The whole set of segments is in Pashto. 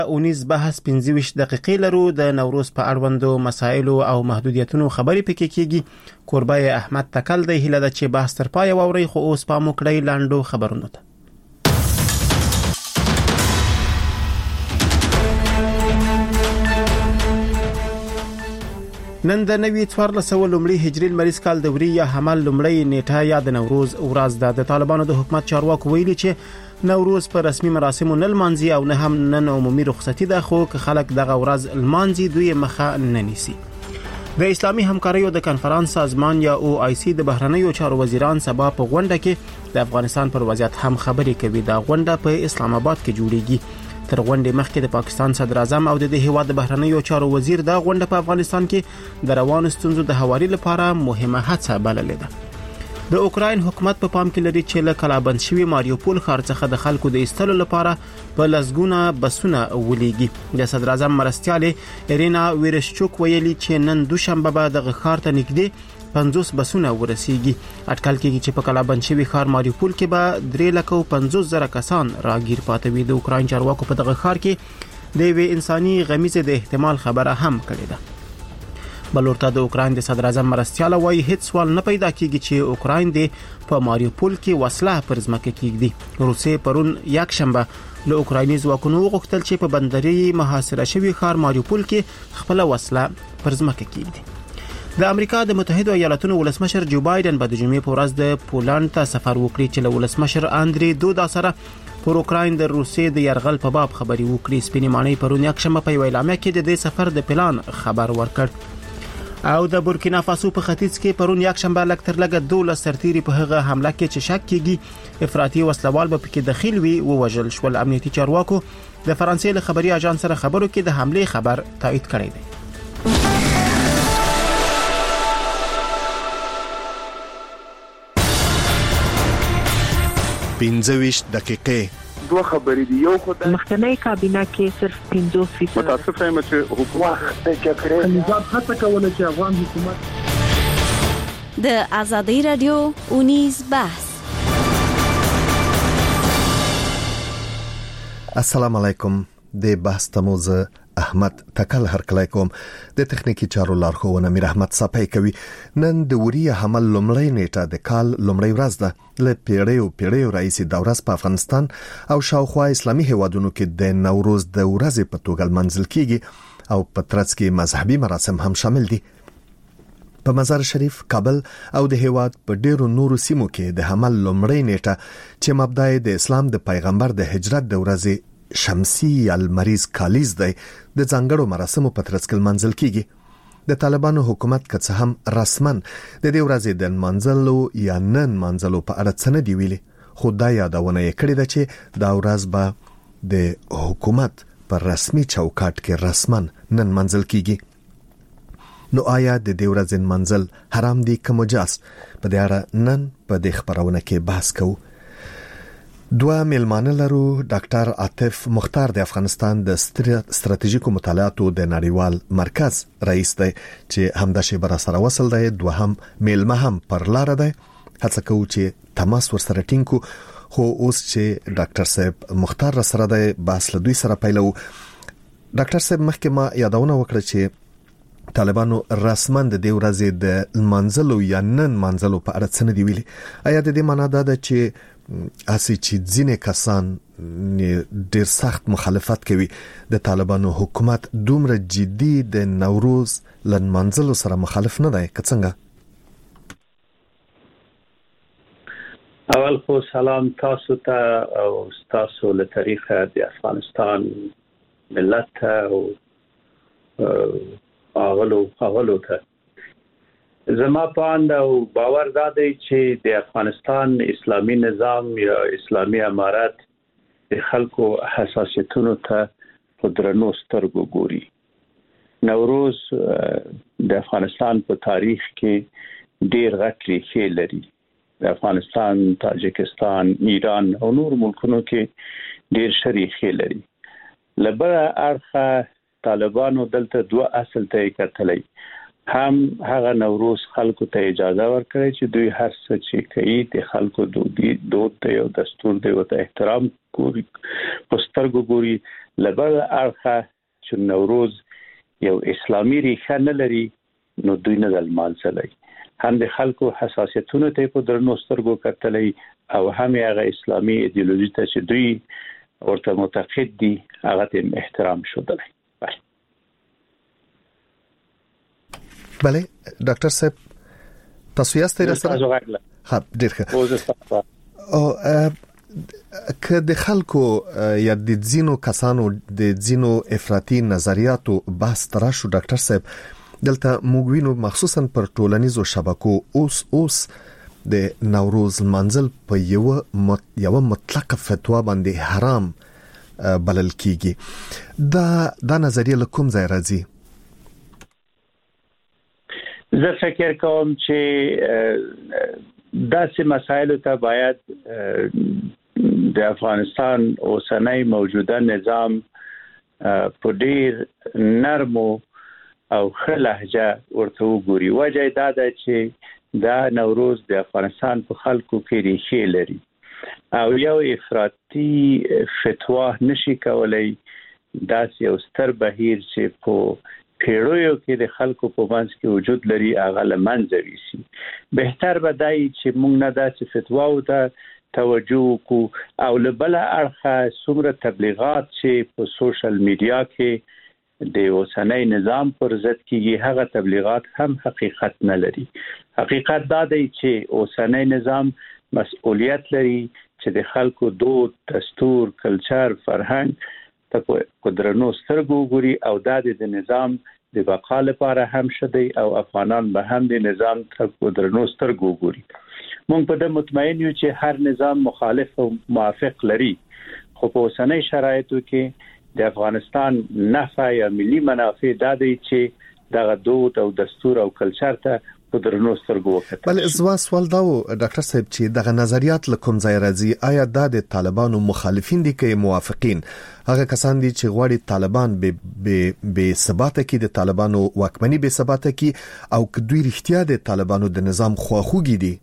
اونیز بحث 25 دقیقې لرو. د نوروز په اړوندو مسایلو او محدودیتونو خبرې پکې کیږي. کوربه احمد تکل دی. هیله ده چې بحث تر پای واوري. خو اوس پام وکړئ لاندو خبرونو ته. نن د نوي 1400 لومړي هجري لمریز کال د وري یا حمل لومړی نیټه یا د نوروز ورځ ده. د طالبانو د حکومت چارواکو ویلي چې نوروز په رسمي مراسمو نه لمانځي او نه هم نن عمومي رخصتي ده. خو که خلک دغه ورځ لمانځي دوی مخه نه نیسي. د اسلامي همکاریو د کنفرانس سازمان یا OIC د بهرنیو چارو وزیران سبا په غونډه کې د افغانستان پر وضعیت هم خبرې کوي. دا غونډه په اسلام آباد کې جوړیږي. تر غونډې مخکې د پاکستان صدر اعظم او د هیواد د بهرنیو چارو وزیر دا غونډه په افغانستان کې د روانو ستونزو د هواري لپاره مهمه هڅه بللې ده. د اوکراین حکومت په پام کې لري چې له کلابند شوی ماریوپول ښار څخه د خلکو د ایستلو لپاره په لسګونه بسونه ولېږي. د صدر اعظم مرستیالې ایرینا ویرشچوک ویلي چې نن دوشنبه به د ښار ته نږدې 50 بسونه ورسیږي. اټکل کېږي چې په کلابند شوی ښار ماریوپول کې به 350,000 کسان راګیر پاتې وي. د اوکراین چارواکو په دغه ښار کې د یوې انساني غمیزې د احتمال خبره هم کړې ده. بلورته د اوکراین د صدر اعظم مرستیاله وایي هیڅ سوال نه پیدا کېږي چې اوکراین د په ماریوپول کې وسله پر ځمکه کېږدي. روسیې پرون یک شنبه له اوکرایني ځواکونو وغوښتل چې په بندري محاصره شوی ښار ماریوپول کې خپل وسله پر ځمکه کېږدي. د امریکا د متحده ایالاتونو ولسمشر جو بایدن په د جمعې په ورځ د پولند ته سفر وکړي چې له ولسمشر اندري دودا سره پر اوکراین د روسیې د يرغل په باب خبري وکړي. سپینې ماڼۍ پرون یک شنبه په اعلامیه کې د دې سفر د پلان خبر ورکړ. او د بورکینا فاسو په ختیځ کې پرون یک شنبه لکتر لګه 12 سرتیري په هغه حمله کې چې شک کیږي افراطي وسلوال به پکې دخیل وي ووژل شول. امنیتي چارواکو د فرانسې له خبري اژانس سره خبرو کې د حمله خبر تایید کړی دی. پنځويش دقیقې دوه خبرې دي. یو خو د مخکنی کابینه کې صرف 50% متاسفه یم چې حکومت د جګړې نظام هڅه کوله چې افغان حکومت د ازادي رادیو اونیز بحث. السلام علیکم. د بحث تموز احمد تکل هرکلی کوم. د تخنیکی چارو لارښوونه میر احمد صاحب کوي. نن د وري حمل لومړی نیټه د کال لومړی ورځ ده. له پیړیو راځي د ورځ په افغانستان او شاوخوا اسلامي هیوادونو کې د نوروز د ورځې په توګه منځل کیږي او په ترڅ کې مذهبي مراسم هم شامل دي. په مزار شریف، کابل او د هیواد په ډیرو نورو سیمو کې د حمل لومړی نیټه چې مبدأ د اسلام د پیغمبر د هجرت د ورځې شمسی یا لمریز کالیز دی د ځانګړو مراسمو په ترڅ کې منځل کیږي. د طالبانو حکومت که څه هم رسمن د دې ورځې د منځلو یا نن منځلو په اړه څه نه دی ویلي، خو دا یادونه یې کړې ده چې دا ورځ به د حکومت پر رسمي چوکاټ کې رسمن نن منځل کیږي. نو آیا د دې ورځې منځل حرام دي که مجاز؟ په دې اړه نن په دې خبرونه کې بحث کوو. دوه میلمانه لرو. ډاکټر عاطف مختار د افغانستان د ستراتیژیکو مطالعاتو د نړیوال مرکز رئیس دی چې همدا شی بر سره وصل دی. دوهم میلمه هم پر لار دی. هڅه کوو چې تماس ورسره ټینګ کو. خو اوس چې ډاکټر صاحب مختار را سره دی بحث له دوی سره پیلو. ډاکټر صاحب مخکې ما یادونه وکړه چې طالبانو رسمن د دې ورځې د منځلو یا نن منځلو په اړه څه نه دی ویلي. آیا د دې معنی دا ده چې اسی چې ځینې کسان ډیر سخت مخالفت کوي د طالبانو حکومت دومره جدي د نوروز لن منځلو سره مخالف نه دی که څنګه؟ اول خو سلام تاسو ته او تاسو له طریقه د افغانستان ملت او اغلو ته زما پاند او باور دادی چې د افغانستان اسلامي نظام یا اسلامي امارت د خلکو حساسیتونو ته په درنو سترګو ګوري. نوروز د افغانستان په تاریخ کې ډیر غټ ریښې لري. د افغانستان، تاجکستان، ایران او نور ملکونو کې ډیر شریخې لري. لبره اړخه طالبانو دلته دوه اصل ته کتلې. هم هغه نوروز خلکو ته اجازه ورکړي چې دوی هر څه چې کوي د خلکو دود دی او دستور دی او ته احترام کوي پسترګو ګوري لبل اړخه چې نوروز یو اسلامي ریښه نه لري نو دوی نه دلمانځلای هم د خلکو حساسیتونو ته په درنو سترګو کتلای او هم هغه اسلامي ایدئولوژي ته چې دوی ورته معتقد دي هغه ته احترام شودلای. بله ډاکټر صاحب تاسو یاستئ راسره؟ ها ډیر ښه. او که د خلکو یا د ځینو کسانو د ځینو افراطي نظریاتو بحث تراشو ډاکټر صاحب دلته موږ وینو مخصوصا پر ټولنیزو شبکو اوس د نوروز منزل په یو مطلق فتوا باندې حرام بلل کیږي. دا نظریه له کوم ځای راځي؟ زه فکر کوم چې داسې مسایلو ته باید د افغانستان اوسنۍ موجوده نظام په ډیر نرمو او ښه لهجه ورته وګوري. وجه دا ده چې دا نوروز د افغانستان په خلکو کې ریښې لري او یو افراطي فتوا نشي کولای داسې یو ستر بهیر چې په پیړیو کې د خلکو په منځ کې وجود لري هغه لمنځه ویسي. بهتر به دی چې موږ نه داسې فتواو ته توجه وکړو او له بل اړخه څومره تبلیغات چې په سوشل میډیا کې د اوسنۍ نظام پر ضد کېږي هغه تبلیغات هم حقیقت نه لري. حقیقت دا دی چې اوسنۍ نظام مسؤلیت لري چې د خلکو دود، دستور، کلچر، فرهنګ ته په درنو سترګو وګوري او دا د نظام د بقا لپاره هم شدي او افغانان به هم د نظام ته په درنو سترګو وګوري. موږ په دې مطمئن یو چې هر نظام مخالف او موافق لري خو په اوسنۍ شرایطو کې د افغانستان نفع یا ملي منافع دا دی چې دغه دود او دستور او کلچر ته په درنو سترګو وکړي. بل زما سوال دا و ډاکټر صاحب چې دغه نظریات له کوم ځای راځي؟ آیا دا د طالبانو مخالفین دي که موافقین؟ هغه کسان دي چې غواړي طالبان به ثباته کې د طالبانو واکمنۍ به ثباته کې او که دوی رښتیا د طالبانو د نظام خواخوږي دي؟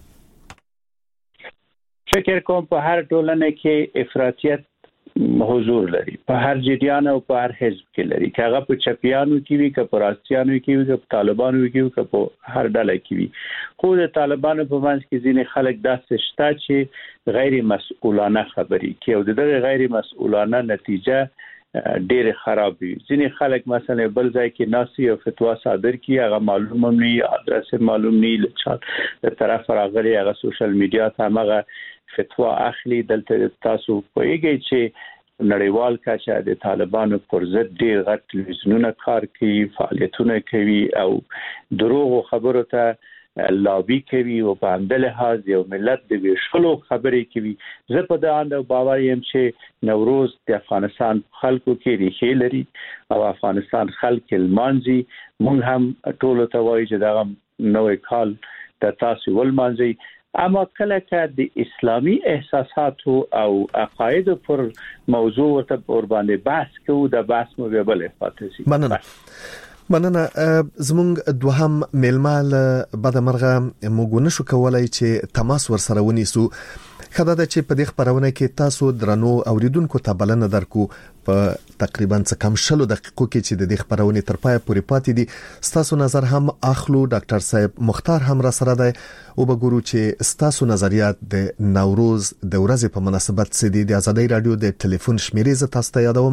فکر کوم په هر ټولنه کې افراطیت حضور لري، په هر جریان او په هر حزب کې لري، که هغه په چپیانو کې وي، که په راستیانو کې وي، که په طالبانو کې وي، که په هر ډله کې وي. خو د طالبانو په منځ کې ځینې خلک داسې شته چې غیر مسؤلانه خبرې کوي او دغه غیر مسؤلانه نتیجه ډېر خراب وي. ځینې خلک مثلا بل ځای کې ناسي او فتوا صادر کوي هغه معلوم نه وي، ادرس معلوم نه وي، له طرف راغلي هغه سوشل میډیا ته هغه فتوا اخلي. دلته تاسو پوهیږئ چې نړیوال کچه د طالبانو پر ضد ډېر غټ تلویزیونونه کار کوي، فعالیتونه کوي او دروغ خبرو ته لابي کوي او په همدې لحاظ یو ملت د ویشلو خبرې کوي. زه په دې اند باور یم چې نوروز د افغانستان خلکو کې ریښې لري او افغانستان خلک لمانځي. موږ هم ټول ته وایو چې دا نوې کال د تاسو ولمانځي، اما کله چې د اسلامي احساساتو او عقاید پر موضوع ورته ور باندې بحث کوو د بحث مو به بل فاتسي. مننه. زمونږ دوهم میلمال بدمرغه موږ نشو کولای چې تماس ورسره ونیسو. خدای دا چې په دې خبرونه کې تاسو درنو اوریدونکو ته بلنه درکو په تقریبا څه کم 60 دقیقو کې چې د دې خبرونه تر پای پورې پاتې دي. تاسو نظر هم اخلو. ډاکټر صاحب مختار هم را سره دی او وګورو چې تاسو نظریات د نوروز د ورځې په مناسبت څه دي. د ازادۍ رادیو د ټلیفون شمیرې ز تاسو ته یادوم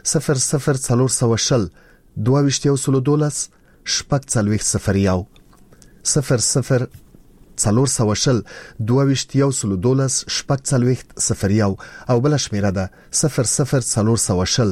00412 22 شپږ 00 00412 شپږ 00 او بل شمیره ده 00412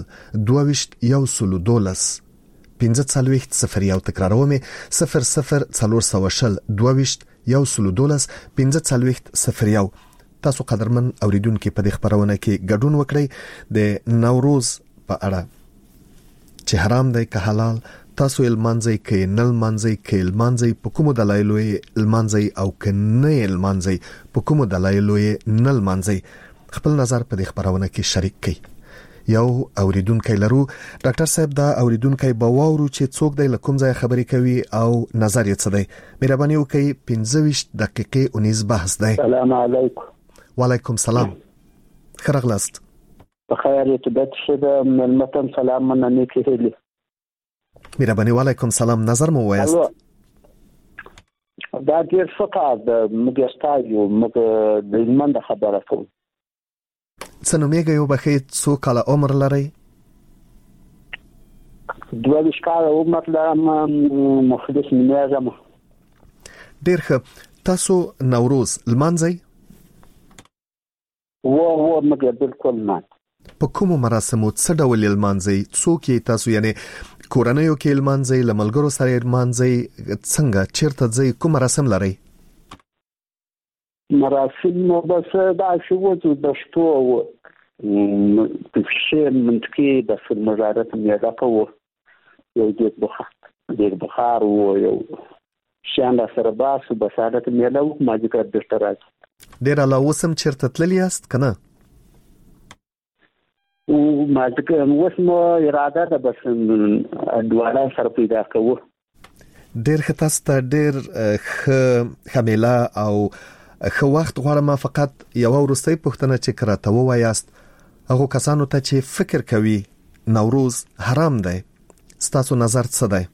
22 15 تکراروم 00412 22 15 تاسو قدرمن اوریدونکو په دې خبرونه کې ګډون وکړئ. د نوروز په اړه چې حرام دی که حلال، تاسو المانځي کې نل مانځي کې المانځي په کوم دلایلو المانځي او کنه المانځي په کوم دلایلو نل مانځي. خپل نظر په دې خبرونه کې شریک کړئ. یو اوریدونکو لرو. ډاکټر صاحب دا اوریدونکو به واورو چې څوک دی لکم ځای خبرې کوي او نظر یې څه دی. مهرباني وکړئ 15 دقیقې اونیز بحث دی. السلام علیکم. وعلیکم السلام. خرغلاست. بخیر طبیعت شده ملمتن سلام مننه کهلی. مهرباني وعلیکم السلام. نظر مو وایست. دا ډیر ښه د مګستایو مګ د ایمان د خبره کوم. څنګه یو بخې څو کاله عمر لري؟ 22 کاله عمر لرم. مخلص نیازم. ډیر ښه. تاسو نوروز لمانځئ؟ و مګ بالکل نه. په کوم مراسمو څه ډول لمانځئ؟ څوک یې تاسو یعنی کورنیو کې لمانځئ، لملګرو سره لمانځئ، څنګه چیرته ځئ، کوم مراسم لرئ؟ مراسم نو بس دا شو د شتو په شی منطقي د مزارت میاده کوو. یو د بخار او یو شان سره باسو بسارت میاده ما ذکر درته راځي. ډیر علاوه چیرته تللی یاست کنه؟ او ما ذکر وسمو اراده ده بس دواړه سره پیدا کوو. ډیر خطاسته ډیر خمیله او خو وخت غواړم فقط یو ورستۍ پوښتنه چې کراته وایاست هغه کسانو ته چې فکر کوي نوروز حرام دی، ستاسو نظر څه دی؟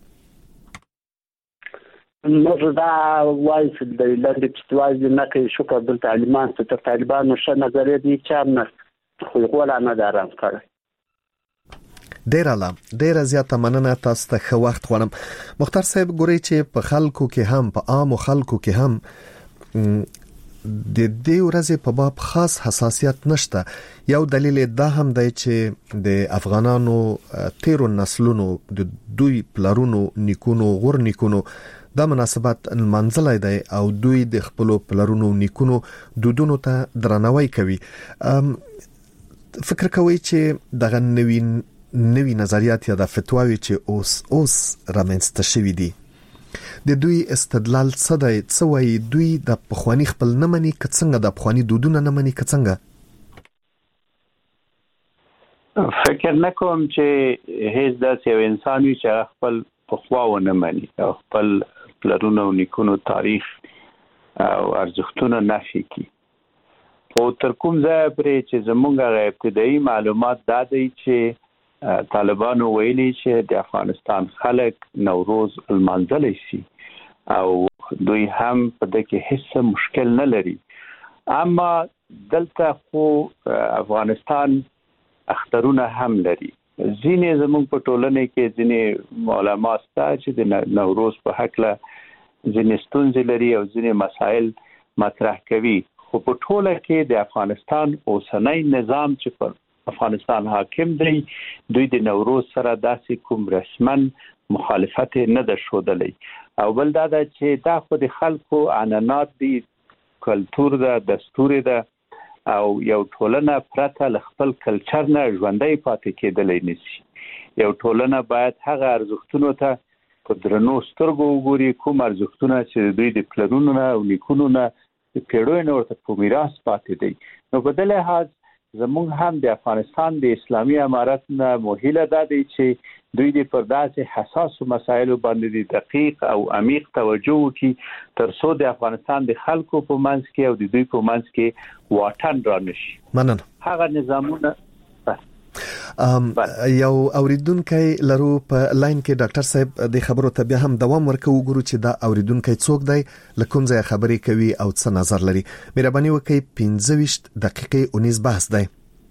نو دا وایي چې د لاندې پښتوازي نه کوي شکر د طالبان ته طالبانو ښه نظریه دي چې نه خو غواړي نه دارم کړی. ډیر اعلی، ډیر زیاته مننه. تاسو ته ښه وخت غواړم. مختار صاحب ګوري چې په خلکو کې هم په عام خلکو کې هم د دې ورځې په باب خاص حساسیت نشته. یو دلیل دا هم دی چې د افغانانو تیرو نسلونو د دوی پلارونو نیکونو غور نیکونو دا مناسبت منځلای دی او دوی د خپل پلارونو نیکونو دودونو ته درناوی کوي. فکر کوي چې دغه نوی نظریات یا د فتواوی چې اوس رامنځته شوي دي د دوی استدلال څه دی؟ څه وایي دوی د پخوانی خپل نه مني که څنګه د پخوانی دودونه نه مني که څنګه؟ فکر نکوم چې هیڅ داسې یو انسان وي چې خپل پخوا ونه مني او خپل پلرونو او نیکونو تاریخ او ارزښتونه نفي کړي. خو تر کوم ځایه پرې چې زموږ ابتدایي معلومات دا دی چې طالبانو ویلي چې د افغانستان خلک نوروز لمانځلی شي او دوی هم په دې کې هیڅ مشکل نه لري. اما دلته خو افغانستان اخترونه هم لري. ځینې زموږ په ټولنه کې ځینې علما ستا چې د نوروز په هکله ځینې ستونزې لري او ځینې مسایل مطرح کوي. خو په ټوله کې د افغانستان اوسنی نظام چې پر افغانستان حاکم دی دوی د نوروز سره داسې کوم رسمن مخالفت نه ده ښودلی. او بل دا ده چې دا خو د خلکو عنعنات دي، کلتور ده، دستور ده او یو ټولنه پرته له خپل کلچر نه ژوندی پاتې کېدلی نشي. یو ټولنه باید هغه ارزښتونو ته په درنو سترګو وګوري کوم ارزښتونه چې دوی د پلرونو نه او نیکونو نه د پیړیو نه ورته په میراث پاتې دي. نو په دې لحاظ زموږ هم د افغانستان د اسلامي امارت نه موهیله دا دی چې دوی د پر داسې حساسو مسایلو باندې دقیق او عمیق توجه وکړي تر څو د افغانستان د خلکو په منځ کې او د دوی په منځ کې واټن را نشي. مننه. هغه نظامونه یو اوریدونکو لرو په لاین کې. ډاکټر صاحب د خبرو ته بیا هم دوام ورکو وګورو چې دا اوریدونکو څوک دی، لکم ځای خبرې کوي او څه نظر لري. مهرباني وکړئ 15 دقیقې اونیز بحث دی.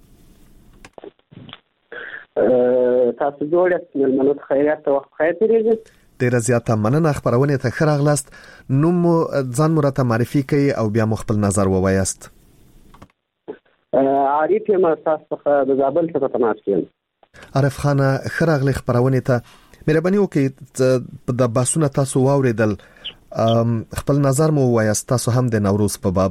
تاسو جوړه ملمنو خیرات ته وخت خیر تیریږي. ډیره زیاته مننه. خبرونه ته ښه راغلاست. نوم ځان مرته معرفي کړئ او بیا خپل نظر ووایاست. عارف یم تاسو د زابل څخه تماس کوم. عارف خان خراغلی خبرونه ته مهرباني وکړئ د باسونه تاسو واوریدل خپل نظر مو وایاست تاسو هم د نوروز په باب.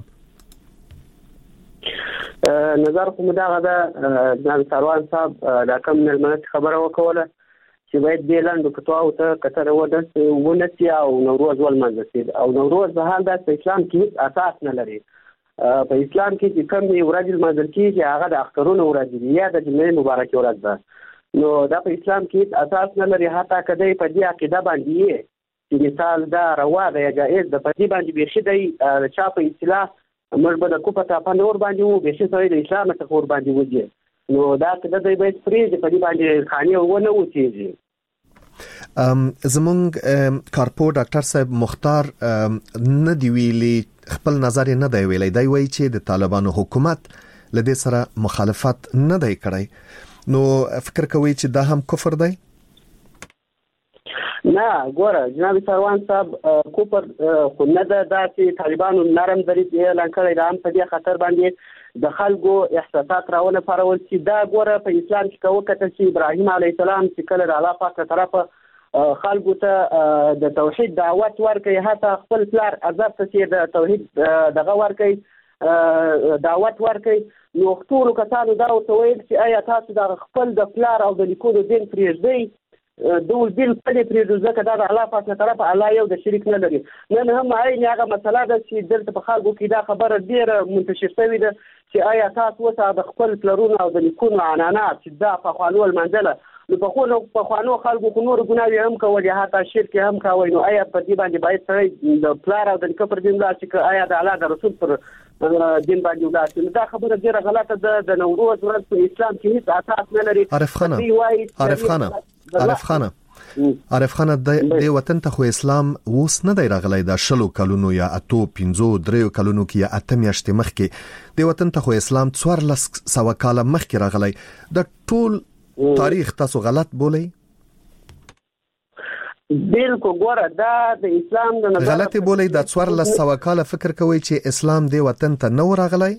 نظر کوم دا غدا د سروان صاحب دا کوم ملمنت خبره وکوله چې باید د لاندو کتواو ته کتره ونسي او نوروز ولمانځي او نوروز به حال د اسلام کې اساس نه لري په اسلام کې چې کوم ورځ منځل کېږي هغه د اخترونو ورځ دی یا د جمعې مبارکې ورځ ده نو دا په اسلام کې اساس نه لري حتی کدی په دې عقیده باندې چې مثال دا روا ده یا جائز ده په دې باندې بيخي دی چا په اصطلاح موږ به د کوپه په نور باندې وو بيخي سوی د اسلام څخه ور باندې وځي نو دا کده دی به فریج په دې باندې خاني ونه وچیږي زمونږ کارپو ډاکټر صاحب مختار نه دی ویلي خپل نظر نه دی ویلي دی وایي چې د طالبانو حکومت لدې سره مخالفت نه دی کړی نو فکر کوي چې دا هم کفر دی نه ګوره جناب سروان صاحب کوپر خو نه ده دا چې طالبانو نرم دریځ اعلان کړی دا هم په دې خطر باندې د خلکو احساسات راونه پارول چې دا ګوره په اسلام کې کوو کته چې ابراهیم علیه السلام چې کله د الله پاک طرفه خلکو ته د توحید دعوت ورکړي حتی خپل پلار عزت ته د توحید دغه ورکړي دعوت ورکړي نو ټول کسانو دا ویل چې آیا تاسو د خپل د پلار او د لیکلو دین پرېږدئ دول بل په دې پرېږدو ځکه دا د الله پاک طرف الله یو د شریک نه لري نن هم عین هغه مسله ده چې دلته په خلکو کې دا خبره ډیره منتشر شوې ده چې آیا تاسو وسه د خپل پلرونو او د لیکونو عنعنات چې دا په خوانو المنزله نو په خوانو خلکو کو نور ګناوي هم کولې حتی شرک هم کوي نو آیا په دې باندې باید سره د پلار او د لیکو پر دین لا چې آیا د الله د رسول پر دین باندې ولاسي دا خبره ډیره غلطه ده د نوروز ورځ په اسلام کې هیڅ اساس نه لري عارف خان د وطن ته خو اسلام اوس نه دی راغلی دا 10 کلونو یا 3 کلونو کې یا 8 میاشتې مخکې د وطن ته خو اسلام 1400 کاله مخکې راغلی د ټول تاریخ تاسو غلط بولی بالکل ګوره دا د اسلام د نظر غلطي بولی د 1400 کاله فکر کوي چې اسلام د وطن ته نو راغلی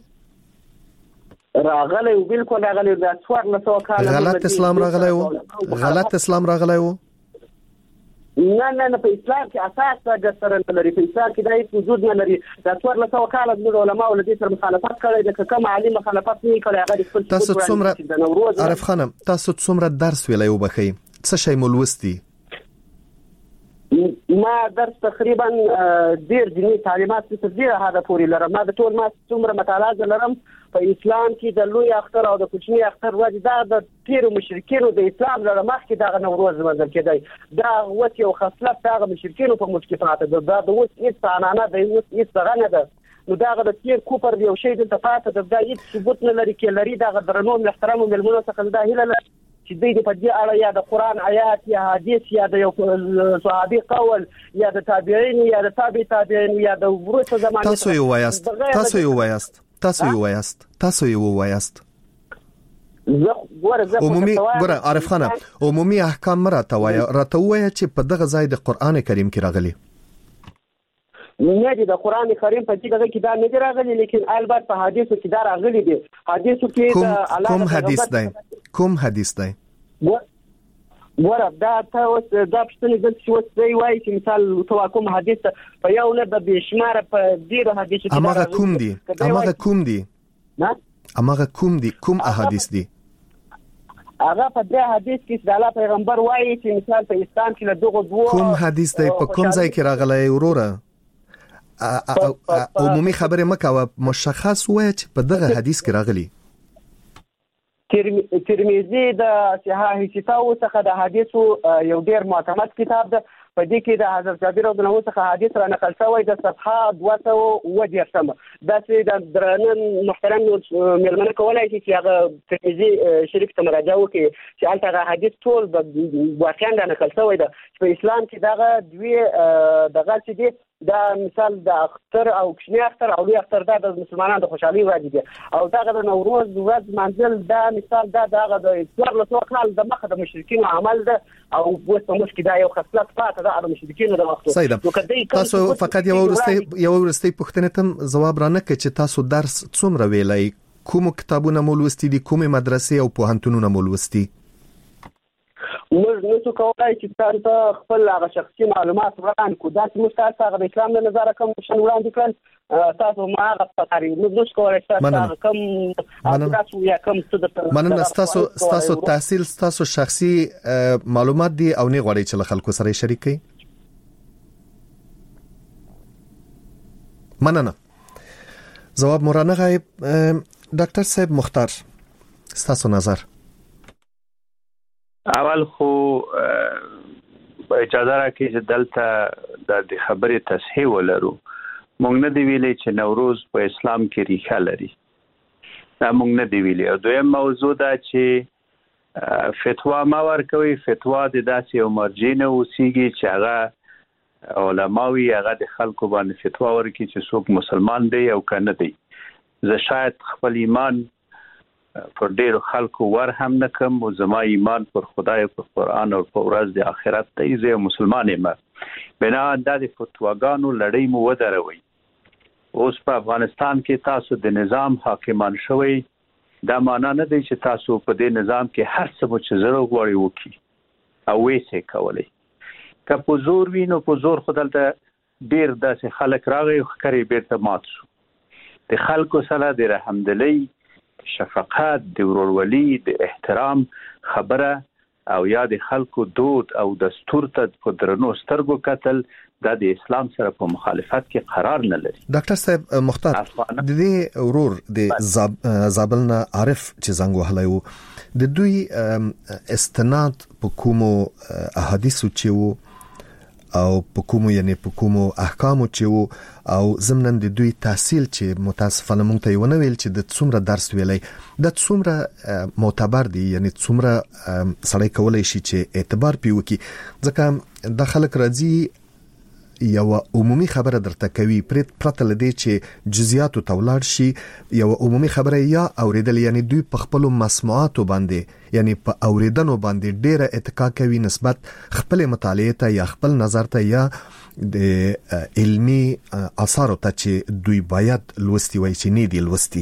او بالکل راغلی د 1400 کاله غلط اسلام راغلی وو غلط اسلام راغلی وو نه په اسلام کې اساس د سره نه لري په اسلام کې د هیڅ وجود نه لري د 1400 کاله د علماء ولدي سره مخالفت کړي د کوم عالم مخالفت نه کړي هغه خپل تاسو څومره عارف خانم تاسو څومره درس ویلای وبخي څه شی مولوستي ما درس تقریبا ډیر دیني تعلیمات څه ډیر هغه پوری لرم ما د ټول ما څومره مطالعه لرم په اسلام کې د لوی اختر او د کوچنی اختر ورځ دا د تیرو مشرکینو د اسلام لپاره مخکې دا نوروز منځل کېدی دا وڅ یو خصلت دا مشرکینو په مشکفات دا د وڅ هیڅ عنانه د وڅ هیڅ غنه ده نو دا د تیر کوپر یو شی د تفاته د هیڅ ثبوت نه لري کې لري دا درنو محترم ملمنو څخه دا هله چې دوی په دې اړه یا د قران آیات یا حدیث یا د یو صحابي قول یا د تابعین یا د تابعین یا د ورته زمانه تاسو یو وایست ګوره عارف خانه عمومي احکام راته وایي چې په دغه ځای د قران کریم کې راغلي نه دي د قران کریم په دې کې دا نه دی راغلي لیکن البته په حدیثو کې دا راغلي دي حدیثو کې کوم حدیث دی ګوره دا تاسو دا پښتني د څه وایي وایي چې مثال تو کوم حدیث په یو نه د بشمار په ډیرو حدیثو کې امغه کوم دي کوم احادیث دي هغه په دې حدیث کې د الله پیغمبر وایي چې مثال په اسلام کې له دغه دوه کوم حدیث دی په کوم ځای کې راغلی وروره عمومي خبره مکوه مشخص وایي چې په دغه حدیث کې راغلی ترمذی د صحاح کتاب څخه د حدیثو یو ډیر معتمد کتاب ده په دې کې د حضرت جابر رضی الله عنه څخه حدیث را نقل شوی د صفحه 210 دا چې د درنن محترم ملمنه کولای شي چې هغه ترمذی شریف ته مراجعه وکړي چې هغه حدیث ټول د واقعا را نقل شوی ده په اسلام کې دغه دوی دغه چې دي دا مثال د اختر او کوچنی اختر او لوی اختر دا د مسلمانانو د خوشحالي ورځ دي او دا د نوروز ورځ منځل دا مثال دا دغه د 1400 کال د مخه د مشرکین عمل ده او اوس په مشکې دا یو خصلت پاتې ده د مشرکین د وخت تاسو فقط یو ورستي پوښتنه تم جواب را نه کړ چې تاسو درس څومره ویلای کوم کتابونه مولوستي دي کومه مدرسې او پوهنتونونه مولوستي موږ نو کولی چې تاسو خپل هغه شخصي معلومات وړاندې کړو دا چې موږ تاسو هغه د اسلام له نظر کوم شن وړاندې کړل تاسو ما هغه فکرې موږ کولی تاسو کوم تاسو یا کوم څه مننه تاسو تحصیل تاسو شخصي معلومات دي او نه غواړئ چې خلکو سره شریک کړئ مننه جواب مورانه غایب. ډاکټر صاحب مختار، ستاسو نظر؟ اول خو اجازه راکړئ چې دلته د خبرې تصحیح ولرو. موږ نه دی ویلي چې نوروز په اسلام کې ریښه لري، دا موږ نه دی ویلي. او دویم موضوع دا چې فتوا ما ورکوي، فتوا د داسې یو مرجع نه اوسېږي چې هغه علماوي هغه د خلکو باندې فتوا ورکړي چې څوک مسلمان دی او که نه دی. زه شاید خپل ایمان پر ډیرو خلکو ور هم نه کم، او زما ایمان پر خدای، پر قرآن او پر ورځ د آخرت دی. زه مسلمان یم. بنا دا د فتواګانو لړۍ مو ودروي. اوس په افغانستان کې تاسو د نظام حاکمان شوي، دا معنا نه دی چې تاسو په دې نظام کې هر څه چې زړه غواړي وکړي او ویسې کولی. که په زور وي نو په زور خو دلته ډېر داسې خلک راغی او ښکرې بیرته مات شو. د خلکو سره د رحمدلۍ، شفقت، د ورورولي، د احترام خبره او یا د خلکو دود او دستور ته په درنو سترګو کتل، دا د اسلام سره په مخالفت کې قرار نه لري. ډاکټر صاحب مختار، د دې ورور د زابل نه عارف چې زنګ وهلی و، د دوی استناد په کومو احادیثو چې وو او په کومو احکامو چې وو، او ضمناً د دوی تحصیل چې متاسفانه مونږ ته ونه ویل چې د څومره درس ویلی، د څومره معتبر دی، یعنی څومره سړی کولی شي چې اعتبار پې وکړي. ځکه دا خلک راځي یو عمومي خبره درته کوي، پرته له دې چې جزئیاتو ته ولاړ شي. یو عمومي خبره یا اوریدل، یعنی دوی په خپلو مسموعاتو باندې، یعنی په اوریدنو باندې ډیره اتکا کوي نسبت خپل مطالعه ته یا خپل نظر ته یا د علمی اثارو ته چې دوی باید لوستي وای چې نه دي لوستي.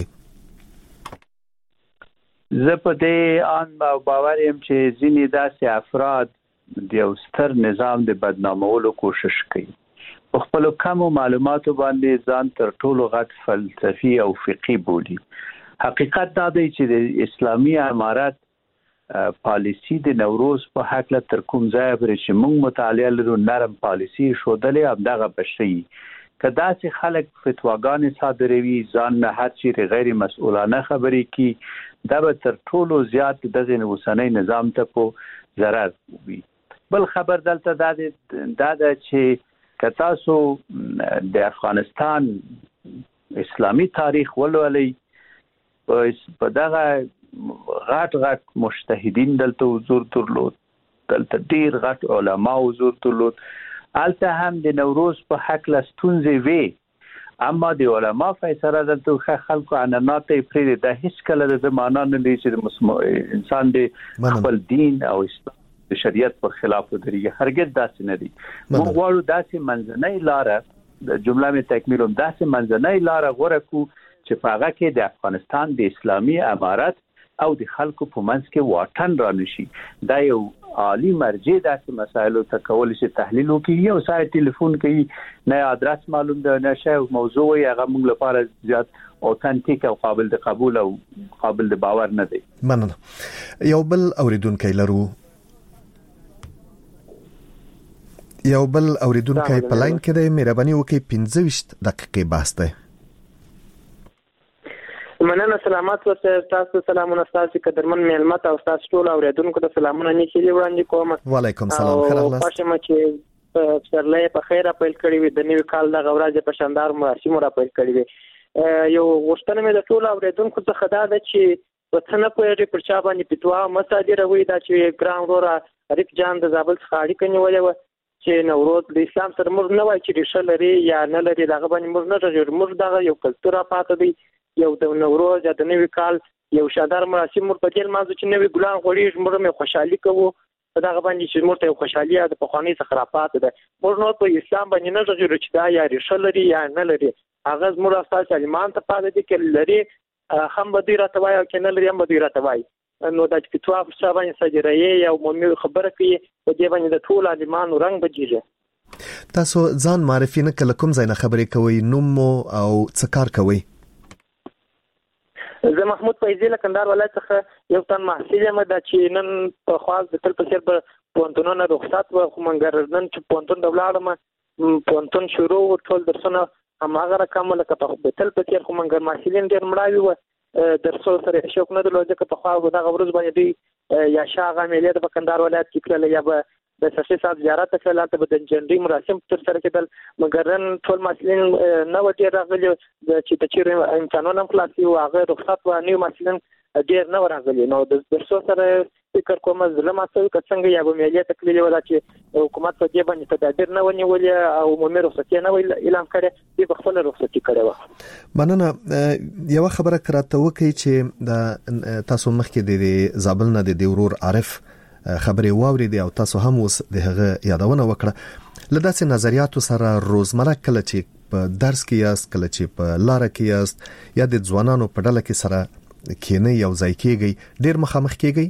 زه په دې ان باور یم چې ځینې داسې افراد د یو ستر نظام د بدنامولو کوشش کوي. په خپل کمو معلوماتو باندې ځان تر ټولو غټ فلسفي او فقهي بولي. حقیقت دا دی چې د اسلامي امارت پالیسی د نوروز په حق له تر کوم ځای پورې چې موږ مطالعه لرو نرم پالیسی شودلې همدغه بشي. که داسې خلک فتواګانې صادروي، ځان نه هر چیرې غیر مسؤلانه خبرې کوي، دا به تر ټولو زیات دغه اوسنۍ نظام ته په ضرر وي. بل خبر دلته دا چې که تاسو د افغانستان اسلامي تاریخ ولولئ، په دغه غټ مجتهدین دلته حضور درلود، دلته ډیر غټ علما حضور درلود. البته هم د نوروز په حق له ستونزې وي، اما د علما فیصله دلته خلکو عنعنات پرې د هیڅ کله د معنا نه لري چې انسان د خپل دین او اسلام د شریعت پر خلاف ودرېږي. هرګز داسې نه دي. موږ غواړو داسې منځنۍ لاره، د جمله مې تکمیلوم، داسې منځنۍ لاره غوره کړو چې په هغه کې د افغانستان د اسلامي امارت او د خلکو په منځ کې واټن را نشي. دا یو عالی مرجع داسې مسایلو ته کولی شي تحلیل وکړي. یو سړی ټلیفون کوي، نه ادرس معلوم ده، نه شی موضوع یې هغه موږ لپاره زیات اوتنټیک او قابل د قبول او قابل د باور نه دی. مننه. یو بل اوریدونکی په لاین کې دی. مهرباني وکړئ 15 دقیقې بحث دی. مننه. سلامات ورته تاسو. سلامونه تاسو قدرمن میلمت او تاسو ټول اوریدونکو ته سلامونه نیکی وړاندې کوم. وعلیکم سلام. خلاص خوشم چې پسرلې په خیره پیل کړی وي، د نوي کال د غورځ په شاندار مراسمو را پیل کړی وي. یو غوښتنه مې د ټول اوریدونکو څخه دا ده چې په څنګه پوهیږي پر چا باندې فتوا مصادره وي، دا چې ګران ورور عارف جان د زابل څخه اړیکه نیولې و چې نوروز د اسلام سره موږ نه وایي چې ریښه لري یا نه لري، دغه باندې موږ نه رغېږو. موږ دغه یو کلتور پاتې دی، یو د نوروز یا د نوي کال یو شاندار مراسم موږ په دې مانځو چې نوي ګلان غوړېږي، موږ مې خوشحالي کوو په دغه باندې چې موږ ته یو خوشحالي د پخواني څخه راپاتې ده. موږ نو په اسلام باندې نه رغېږو چې دا یا ریښه لري یا نه لري. هغه زموږ اساس عالمان ته پاتې دي چې لري هم به دوی راته وایي او که نه لري هم به دوی راته وایي. نو دا چې فتوا پر چا باندې صادروي یا عمومي خبره کوي، په دې باندې د ټولو عالمانو رنګ بجیږي. تاسو ځان معرفي نه کله کوم ځای نه خبرې کوئ، نوم مو او څه کار کوئ؟ زه محمود فیضي له کندهار ولایت څخه یو تن محصل یم. دا چې نن په خاص د تل په څیر په پوهنتونونو رخصت و، خو منګر نن چې پوهنتون ته ولاړم، پوهنتون شروع ټول درسونه هماغه رقم لکه په بتل په تیر خو منګر ماشلین ډیر مړاوي و درسو سره شوک نه درلود چې په خوا دغه ورځ باندې یا شاغه ملي د بکندار ولایت کې کړل یا به د شخصي صاحب زیارت ته لاته به د جنډي مراسم تر سره کېدل مګر نن ټول مسلین نو ډیر راغلي چې د چیرې امکانونه خلاصي او هغه رخصت و نیو مسلین ډیر نه راغلي نو د درسو سره فکر کوم ظلم اصل څنګه یا به ملي تکلیف ولا چې حکومت په دې باندې تدابیر نه ونیول او عمومي رخصت نه اعلان کړي د خپل رخصت کړي و مننه یو خبره کراته وکي چې د تاسو مخکې د زابل نه د ورور عارف خبري واوري او تاسو هم اوس دغه یادونه وکړه لداسې نظریاتو سره روزمره کله چې په درس کې یاست کله چې په لار کې یاست یا د ځوانانو په ډله کې سره کینې یو ځای کېږي ډیر مخامخ کېږي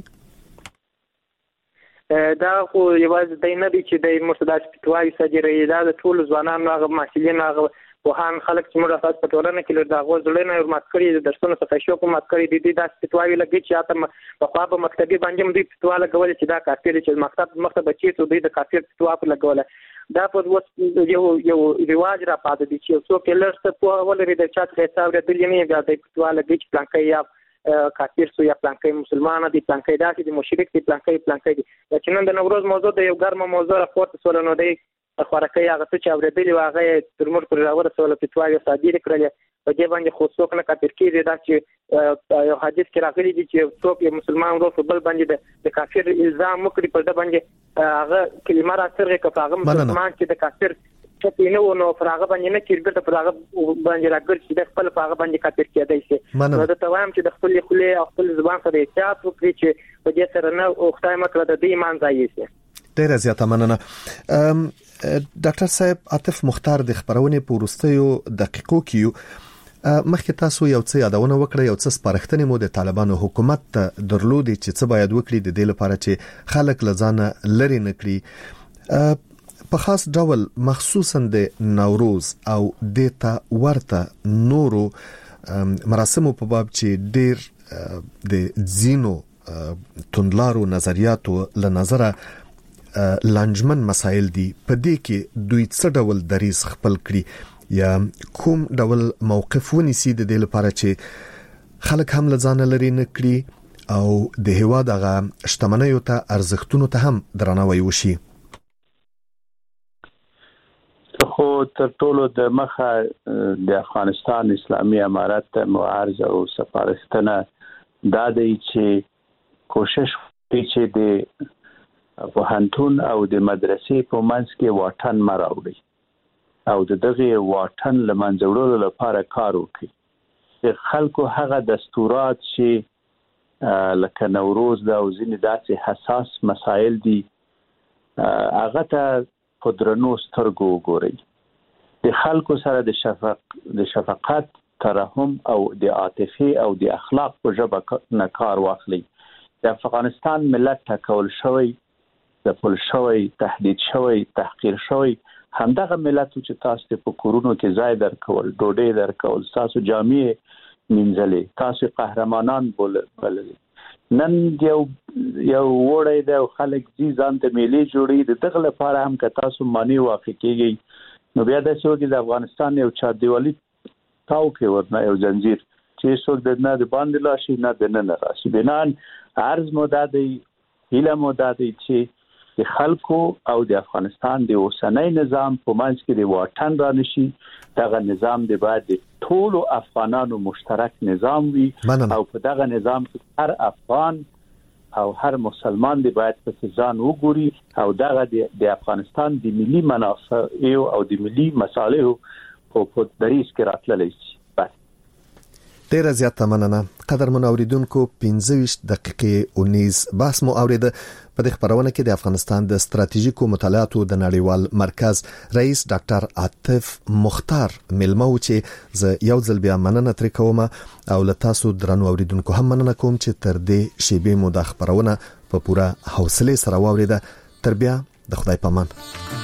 دا خو یوازې د نه دي چې د مرتدات فتوای سجری دا د ټول ځوانانو هغه مسلین هغه وهان خلک چې موږ اساس په ټولنه کې دا غوښتل نه ورمات کړی د درسونو څخه شو کوم مات کړی دي د فتوای لګی چې اته په خوا په مکتبي باندې د فتوا لګول چې دا کافر چې مکتب چې دوی د کافر فتوا په لګول دا په یو ریواج را پاتې دي چې څوک لرسته په ولري د چات حساب لري نه دا د فتوا لګی چې پلانکې یا کافر سو یا پلانکې مسلمان دي پلانکې داسې دي مشرک دي پلانکې دي چې نن د نوروز موضوع د یو ګرمه موضوع راپورته سول نو دی خوراکي هغه چې اوریدلی واغې ترمر پر راوړل سول فتواګه صادره کړل په دې باندې خو څوک نه کافر کېږي دا چې یو حدیث کې راغلي دي چې څوک یو مسلمان ورو په بل باندې د کافر الزام وکړي په دې باندې هغه کلمه راځي چې هغه مسلمان چې د کافر چې نو نو فراغه باندې نه کېږي په هغه باندې راګر چې د خپل هغه باندې کافر کېدای شي نو دا توام چې د خپل خله او خپل زبان سره احتیاط وکړي چې په دې سره نه او خدای مکړه د دې ایمان ځای شي ډیر زیاته مننه ډاکټر صاحب عاطف مختار د خبرونه په وروستیو دقیقو کې مخکې تاسو یو څه یادونه وکړه یو څه سپارښتنې مو د طالبانو حکومت ته درلودي چې څه باید وکړي د دې لپاره چې خلک لزانه لري نکړي په خاص ډول مخصوصا د نوروز او دیتا ورته نورو مراسمو په باب چې ډیر د زینو توندلارو نظریاتو له نظره لانجمن مسائل دي په دې کې دوی څه ډول دریز خپل کړي یا کوم ډول موقف ونیسي د دې لپاره چې خلک هم لزانه لري نکړي او د هیواد هغه شتمنیو ته ارزښتونو ته هم درناوی وشي خو تر ټولو د مخه د افغانستان اسلامي امارت معارض او سفارشتنه دا دی چې کوشش کوي چې د پوهنتون او د مدرسې په منځ کې واټن مراوړي او د دغه واټن لمنځوړلو لپاره کار وکړي چې خلکو هغه دستورات چې لکه نوروز دا او ځینې داسې حساس مسایل دي هغه ته په درنو سترګو وګورئ د خلکو سره د شفقت ترحم او د عاطفه او د اخلاق په ژبه نه کار واخلي د افغانستان ملت ټاکل شوی د پل شوی تهدید شوی تحقیر شوی همدغه ملت چې تاسو په کورونو کې ځای درکول ډوډۍ درکول تاسو جامع منځلې تاسو قهرمانان بلل نن یو وړی د خلک ځان ته میلي جوړي د دغه لپاره هم که تاسو مانی واقع کیږي نو بیا د څو د افغانستان یو چا دیوالي تاو کې ورنه یو زنجیر چې څوک د نه د باندې لاشي نه د نه راشي بنان عرض مدادي هله مدادي چې د خلکو او د افغانستان د اوسنۍ نظام په منځ کې د واټن را نشي دغه نظام د بعد ټول افغانانو مشترک نظام وي او په دغه نظام کې هر افغان او هر مسلمان دی باید په ځان وګوري او دغه د افغانستان د ملي منافع او د ملي مصالحو په دریس کې راتللی شي ډیر زیاته مننه قدر منوریدونکو 15 دقیقې 19 بحث مو اوریده په دې خبرونه کې د افغانستان د ستراتیژیکو مطالعاتو د نړیوال مرکز رئیس ډاکټر عاطف مختار ملمو چې ز یو ځل بیا مننه تر کومه او له تاسو درنو اوریدونکو هم مننه کوم چې تر دې شیبې مو د خبرونه په پوره حوصله سره واوریده تر بیا د خدای پامان